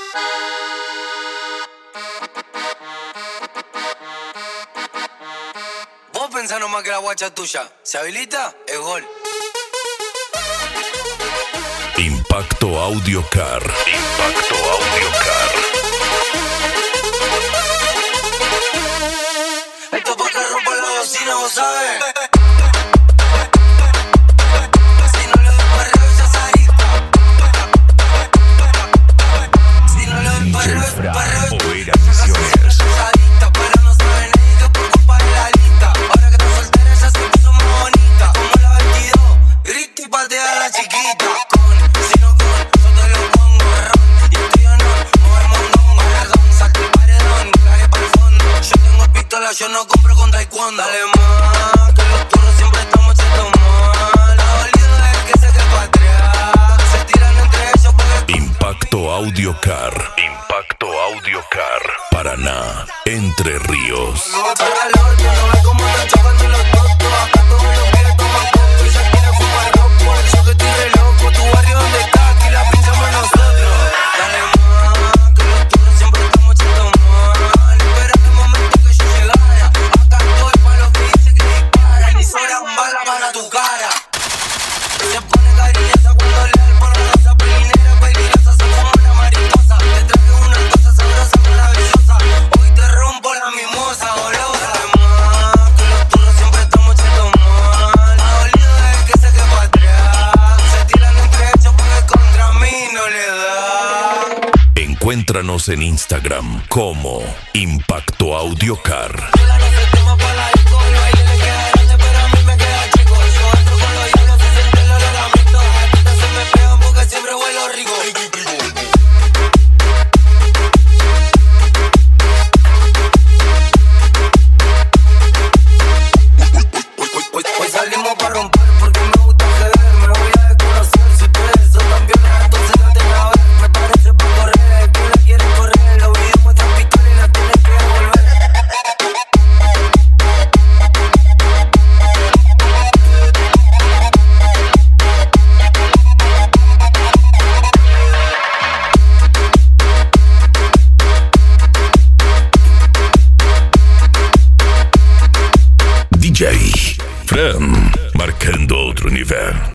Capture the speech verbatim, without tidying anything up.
Vos pensás nomás que la guacha tuya se habilita, es gol. Impacto Audio Car. Impacto Audio Car. Esto pa' que rompa la bocina, vos sabés. Si no le doy parreo, ya se adicta. Si no le doy parreo, parreo, Oera Sesiones. pero no sabe nadie que por culpa de la lista. Ahora que está soltera, ella se puso más bonita. Como la veintidós, grita y patea a la chiquita. Con, si no con, yo te lo pongo ron. Y estoy en on, mover mondongo, perdón. Saca el paredón, clave para el fondo. Yo tengo pistola, yo no compro con taekwondo. Dale más, que los turros siempre estamos chetos más. La dolida es que se cree patriar. Se tiran entre ellos porque... Impacto Audio Car. Impacto Audio Car. Paraná, Entre Ríos. Calor, que no ve cómo están chocando los totos. Acá todos los pibes toman coco. Ella quiere fumar roco. Yo que estoy re loco. Tu barrio donde está, aquí la pinchamos nosotros. Dale más, que los turros siempre estamos chetos mal. Espera el momento que yo llegara. Acá estoy pa' los que dicen que disparan. Y sobran balas para tu cara. Se pone cariñosa cuando le da el porro. Esa pelinera peligrosa, son como una mariposa. Te traje una cosa sabrosa, maravillosa. Hoy te rompo la mimosa, golosa. Además, que los turros siempre estamos chetos mal. La dolida es que se queda para atrás. Se tiran entre ellos porque contra mí no le da. Encuéntranos en Instagram como Impacto Audio Car. Sola no se toma pa' la disco. El baile le queda grande, pero a mí me queda chico. Yo entro con los diablos, se siente el olor a mito. Las tetas se me pegan porque siempre huelo rico. Hoy, hoy salimos pa' romper porque me gusta joder. Me voy a desconocer. Si ustedes son tan violas, entonces traten a ver. Me parece pa' correr, que la quieren correr. Los videos muestran pistola y la tienen que devolver. D J Fran, marcando outro nível.